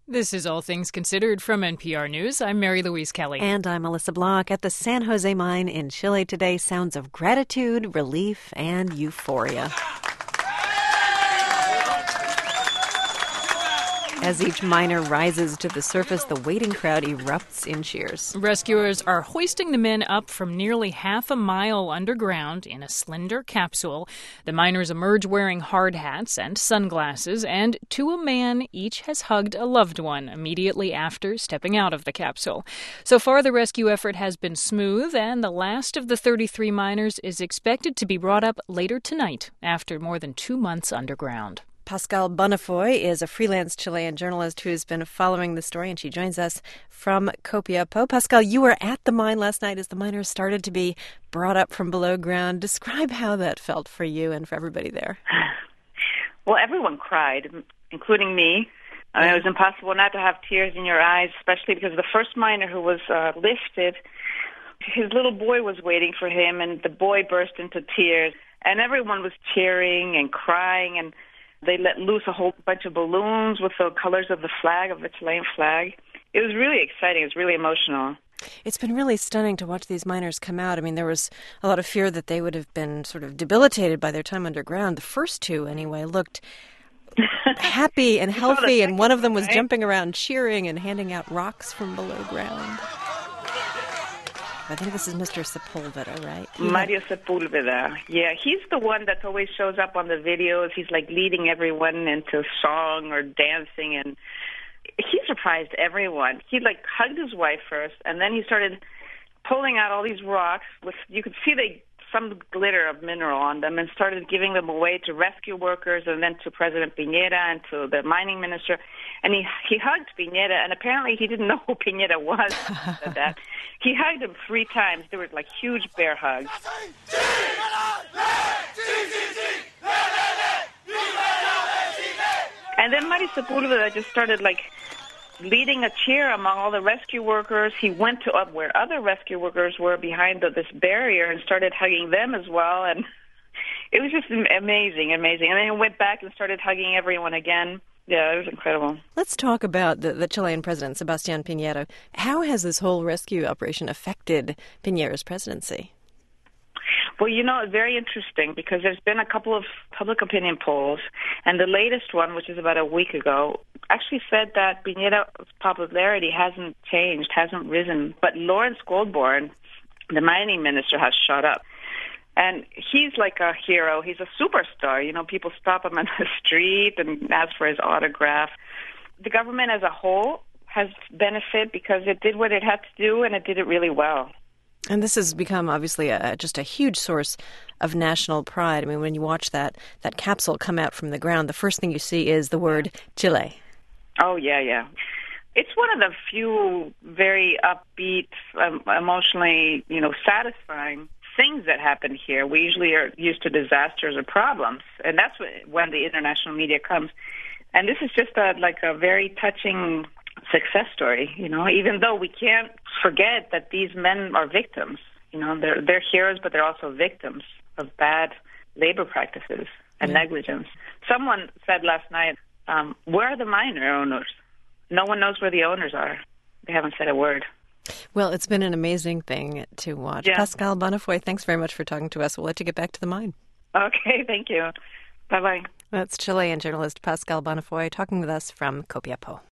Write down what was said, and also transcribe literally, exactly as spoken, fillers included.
This is All Things Considered from N P R News. I'm Mary Louise Kelly. And I'm Melissa Block. At the San Jose mine in Chile today, sounds of gratitude, relief, and euphoria. As each miner rises to the surface, the waiting crowd erupts in cheers. Rescuers are hoisting the men up from nearly half a mile underground in a slender capsule. The miners emerge wearing hard hats and sunglasses, and to a man, each has hugged a loved one immediately after stepping out of the capsule. So far, the rescue effort has been smooth, and the last of the thirty-three miners is expected to be brought up later tonight after more than two months underground. Pascal Bonnefoy is a freelance Chilean journalist who's been following the story, and she joins us from Copiapó. Pascal, you were at the mine last night as the miners started to be brought up from below ground. Describe how that felt for you and for everybody there. Well, everyone cried, including me. I mean, it was impossible not to have tears in your eyes, especially because the first miner who was uh, lifted, his little boy was waiting for him, and the boy burst into tears. And everyone was cheering and crying, and they let loose a whole bunch of balloons with the colors of the flag, of the Chilean flag. It was really exciting. It was really emotional. It's been really stunning to watch these miners come out. I mean, there was a lot of fear that they would have been sort of debilitated by their time underground. The first two, anyway, looked happy and healthy, and one of them was jumping around cheering and handing out rocks from below ground. I think this is Mister Sepulveda, right? He Mario had... Sepulveda. Yeah, he's the one that always shows up on the videos. He's like leading everyone into song or dancing, and he surprised everyone. He like hugged his wife first, and then he started pulling out all these rocks with, you could see they some glitter of mineral on them, and started giving them away to rescue workers and then to President Piñera and to the mining minister. And he he hugged Piñera, and apparently he didn't know who Piñera was. Said that. He hugged him three times. There were like huge bear hugs. And then Mario Sepulveda just started like leading a cheer among all the rescue workers. He went to up where other rescue workers were behind the, this barrier and started hugging them as well. And it was just amazing, amazing. And then he went back and started hugging everyone again. Yeah, it was incredible. Let's talk about the, the Chilean president, Sebastián Piñera. How has this whole rescue operation affected Piñera's presidency? Well, you know, it's very interesting because there's been a couple of public opinion polls, and the latest one, which is about a week ago, actually said that Piñera's popularity hasn't changed, hasn't risen. But Lawrence Goldborn, the mining minister, has shot up. And he's like a hero. He's a superstar. You know, people stop him on the street and ask for his autograph. The government as a whole has benefited because it did what it had to do, and it did it really well. And this has become, obviously, a, just a huge source of national pride. I mean, when you watch that, that capsule come out from the ground, the first thing you see is the word Chile. Oh, yeah, yeah. It's one of the few very upbeat, um, emotionally, you know, satisfying things that happen here. We usually are used to disasters or problems, and that's when the international media comes. And this is just a, like a very touching success story, you know, even though we can't forget that these men are victims. You know, they're they're heroes, but they're also victims of bad labor practices and yeah. negligence. Someone said last night, um, where are the miner owners? No one knows where the owners are. They haven't said a word. Well, it's been an amazing thing to watch. Yeah. Pascal Bonnefoy, thanks very much for talking to us. We'll let you get back to the mine. Okay, thank you. Bye-bye. That's Chilean journalist Pascal Bonnefoy talking with us from Copiapó.